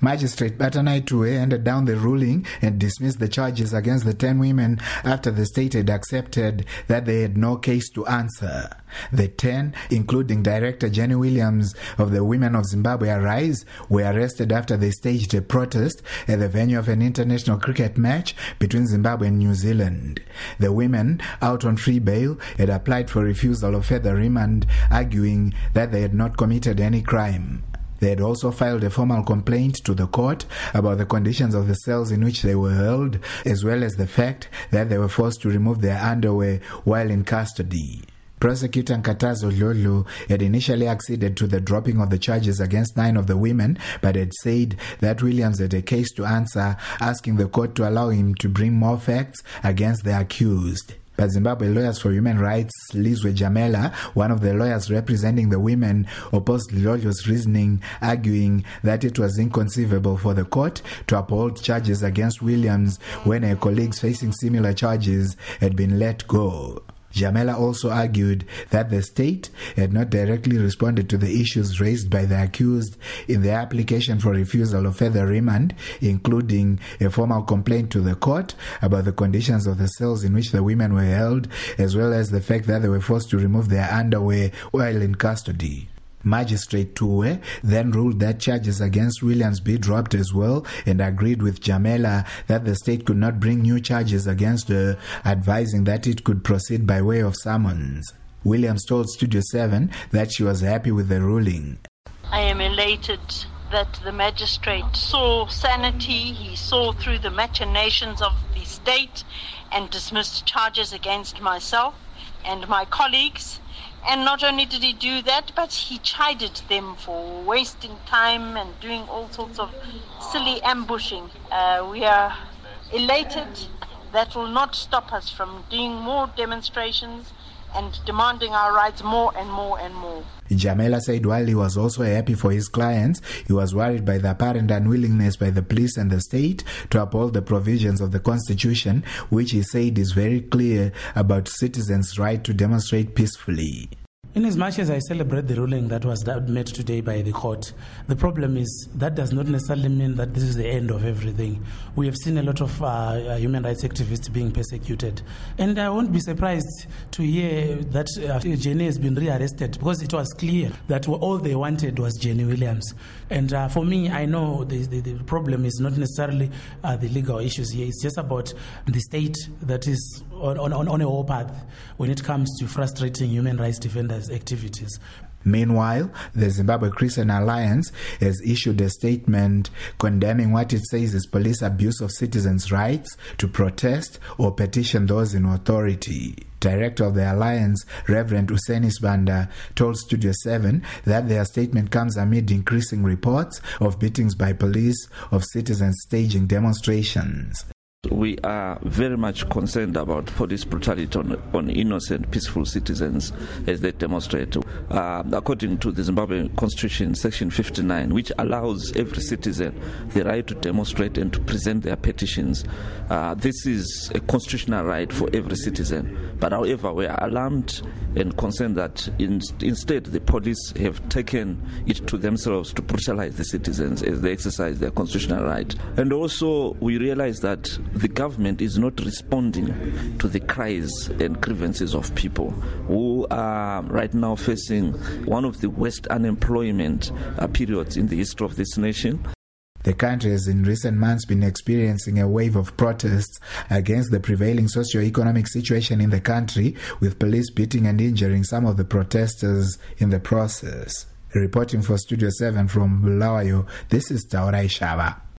Magistrate Batanai Tue handed down the ruling and dismissed the charges against the 10 women after the state had accepted that they had no case to answer. The 10, including Director Jenny Williams of the Women of Zimbabwe Arise, were arrested after they staged a protest at the venue of an international cricket match between Zimbabwe and New Zealand. The women, out on free bail, had applied for refusal of further remand, arguing that they had not committed any crime. They had also filed a formal complaint to the court about the conditions of the cells in which they were held, as well as the fact that they were forced to remove their underwear while in custody. Prosecutor Nkatazo Lolo had initially acceded to the dropping of the charges against 9 of the women, but had said that Williams had a case to answer, asking the court to allow him to bring more facts against the accused. But Zimbabwe Lawyers for Human Rights, Lizwe Jamela, one of the lawyers representing the women, opposed Lolo's reasoning, arguing that it was inconceivable for the court to uphold charges against Williams when her colleagues facing similar charges had been let go. Jamela also argued that the state had not directly responded to the issues raised by the accused in the application for refusal of further remand, including a formal complaint to the court about the conditions of the cells in which the women were held, as well as the fact that they were forced to remove their underwear while in custody. Magistrate Tue then ruled that charges against Williams be dropped as well, and agreed with Jamela that the state could not bring new charges against her, advising that it could proceed by way of summons. Williams told Studio 7 that she was happy with the ruling. I am elated that the magistrate saw sanity, he saw through the machinations of the state and dismissed charges against myself and my colleagues. And not only did he do that, but he chided them for wasting time and doing all sorts of silly ambushing. We are elated. That will not stop us from doing more demonstrations and demanding our rights more and more and more. Jamela said while he was also happy for his clients, he was worried by the apparent unwillingness by the police and the state to uphold the provisions of the Constitution, which he said is very clear about citizens' right to demonstrate peacefully. In as much as I celebrate the ruling that was made today by the court, the problem is that does not necessarily mean that this is the end of everything. We have seen a lot of human rights activists being persecuted. And I won't be surprised to hear that Jenny has been rearrested, because it was clear that all they wanted was Jenny Williams. And for me, I know the problem is not necessarily the legal issues here. It's just about the state that is on a warpath when it comes to frustrating human rights defenders' activities. Meanwhile, the Zimbabwe Christian Alliance has issued a statement condemning what it says is police abuse of citizens' rights to protest or petition those in authority. Director of the Alliance, Reverend Usenis Banda, told Studio 7 that their statement comes amid increasing reports of beatings by police of citizens staging demonstrations. We are very much concerned about police brutality on innocent, peaceful citizens as they demonstrate. According to the Zimbabwe Constitution, Section 59, which allows every citizen the right to demonstrate and to present their petitions, this is a constitutional right for every citizen. But however, we are alarmed and concerned that instead the police have taken it to themselves to brutalize the citizens as they exercise their constitutional right. And also we realize that the government is not responding to the cries and grievances of people who are right now facing one of the worst unemployment periods in the history of this nation. The country has in recent months been experiencing a wave of protests against the prevailing socio-economic situation in the country, with police beating and injuring some of the protesters in the process. Reporting for Studio 7 from Bulawayo, this is Taurai Shava.